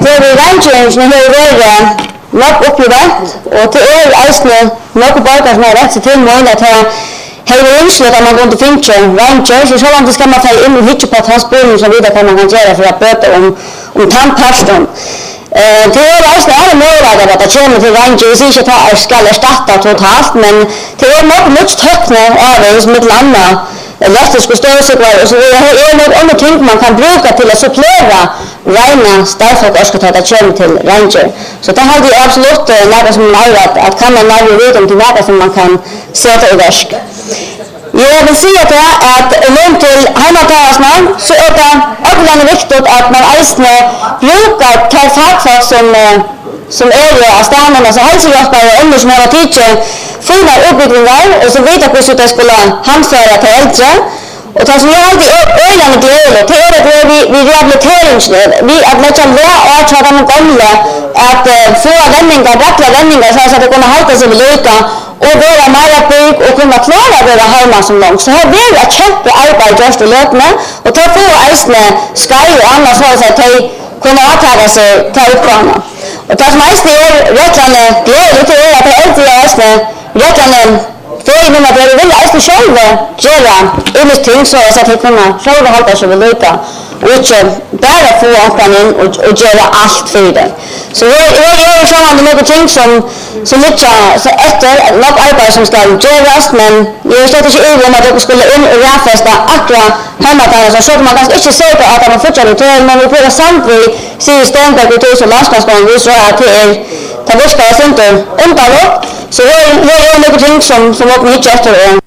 det vi rangeringen har vært nok opplevd, og det eisende nok borgere som har rett til mål at her ønsket at man kunne finne ranger, så sånn skal man ta inn og hitje på at hans bolig som videre hva man kan gjøre for å bøte om tannparsten. Det eisende alle muligheter at det kommer til ranger, hvis ikke det skal erstatte totalt, men det nok mye tøkne av det som et annet elektriske støvsugere og så videre. Det noen andre ting man kan bruke til å supplere rene starfolk-årskete at det kommer til ranger. Så det har de absolutt noe som man har at kan man nærmere vite om til noe som man kan sette i versk. Jeg vil si at lønn til heimatarasene, så det ordentlig viktig at man eisende bruker til fagfolk som av stedene, altså helsehjelpere og andre som har tidlig fine utbygginger, og så vet hvordan de skulle handføre til eldre. Og det som jeg alltid øyne gleder, det at vi rehabiliteringsliv, vi at letja lære av de gamle, at få vendinger, rettlige vendinger, så at de kunne halte seg ved løyta, og være mer bygg og kunne klare å være hjemme som langt. Så her vil jeg kjempe arbeid gjørst i løpende, og til å få eisene skei og annet så at de kunne avtale seg til oppgavene. Og det som eisene rettene gleder til at det eldre eisene rettene for i min at jeg vil eisene selv gjøre inn ting så at de kunne selv holde seg ved løyta, og ikke bare få oppgavene inn og gjøre alt for det. Så jeg gjør sammen med noen ting som litt etter nok arbeid som skal gjøres, men jeg er slett ikke ivrig om at dere skulle inn og rafeste akkurat hjemmetagene, så man kanskje ikke ser på at de har fortsatt til, men vi prøver samtidig sier Stenberg og Tøys og Landslandsbanen viser at det virker jeg synes underlått, så jeg gjør noen ting som dere ikke etter